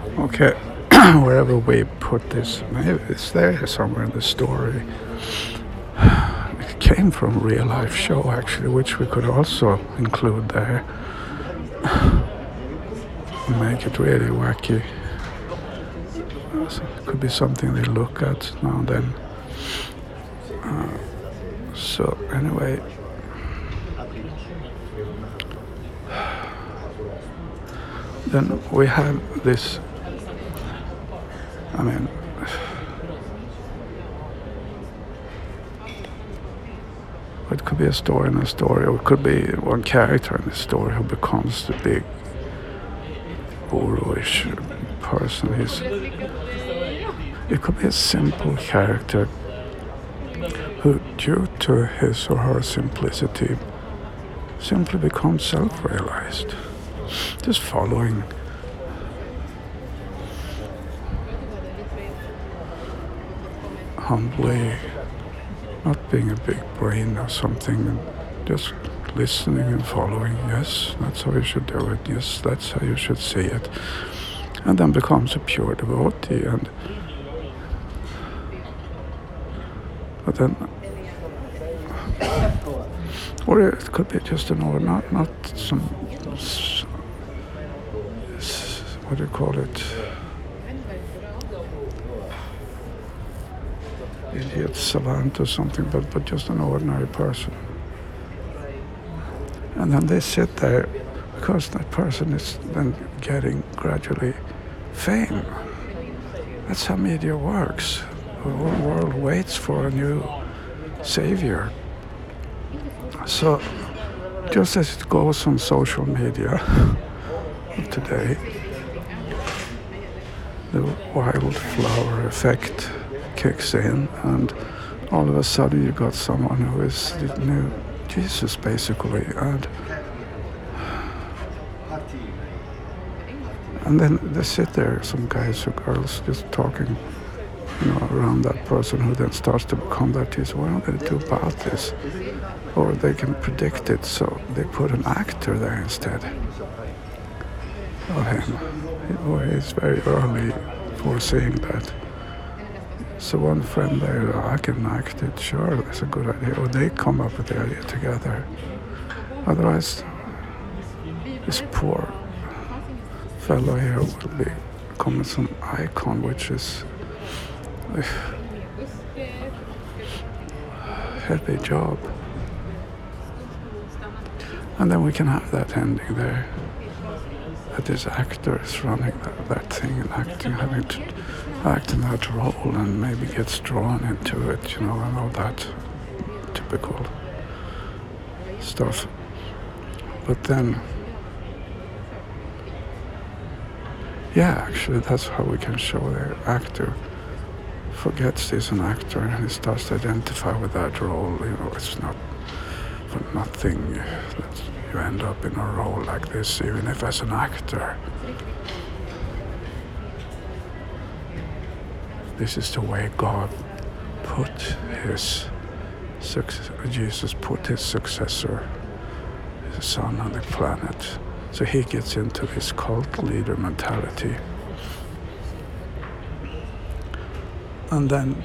Okay, wherever we put this, maybe it's there somewhere in the story. It came from a real life show actually, which we could also include there. Make it really wacky. So it could be something they look at now and then. So anyway, then we have this. I mean, it could be a story in a story, or it could be one character in the story who becomes the big guru-ish person. It could be a simple character who, due to his or her simplicity, simply becomes self-realized, just following humbly, not being a big brain or something, just listening and following. Yes, that's how you should do it. Yes, that's how you should see it. And then becomes a pure devotee. But then, or it could be just an or not some, what do you call it? Idiot savant or something, but just an ordinary person. And then they sit there because that person is then getting gradually fame. That's how media works. The whole world waits for a new savior. So just as it goes on social media today, the wildflower effect kicks in, and all of a sudden you got someone who is the new Jesus, basically, and then they sit there, some guys or girls, just talking, around that person who then starts to become that Jesus. What are they going to do about this? Or they can predict it, so they put an actor there instead of him. He's very early foreseeing that. So one friend there, I can act it, sure, that's a good idea. Or they come up with the idea together. Otherwise, this poor fellow here will become some icon, which is a heavy job. And then we can have that ending there. That this actor is running that thing and having to act in that role and maybe gets drawn into it, and all that typical stuff. But then, actually that's how we can show the actor forgets he's an actor and he starts to identify with that role. It's not for nothing that you end up in a role like this, even if as an actor. This is the way God put Jesus put his successor, his son, on the planet. So he gets into this cult leader mentality. And then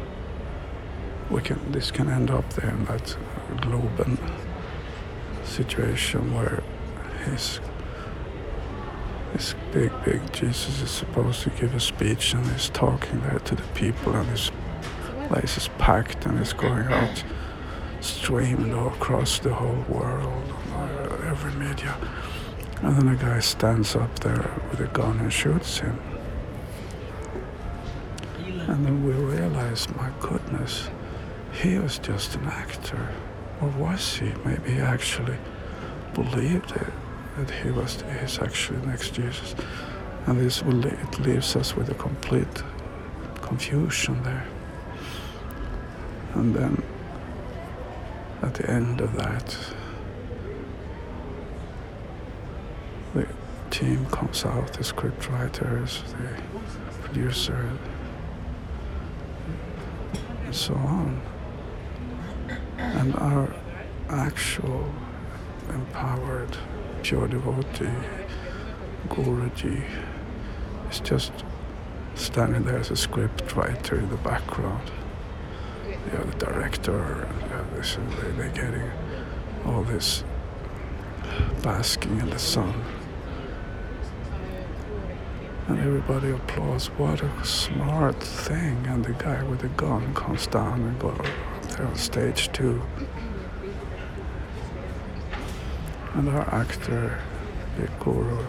this can end up there in that Globen situation where this big Jesus is supposed to give a speech, and he's talking there to the people, and his place is packed and it's going out, streamed all across the whole world, on every media. And then a guy stands up there with a gun and shoots him. And then we realize, my goodness, he was just an actor. Or was he? Maybe he actually believed it, that he's actually the next Jesus. And it leaves us with a complete confusion there. And then at the end of that, the team comes out, the script writers, the producer, and so on. And our actual empowered pure devotee, Guruji, He's just standing there as a script writer in the background. You have the director, and you have this, and they're getting all this basking in the sun. And everybody applauds, what a smart thing. And the guy with the gun comes down and goes there on stage too. And our actor, Big Guru,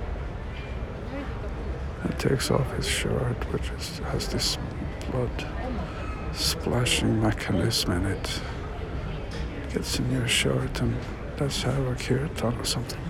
and takes off his shirt, which has this blood splashing mechanism in it. Gets a new shirt, and let's have a kirtan or something.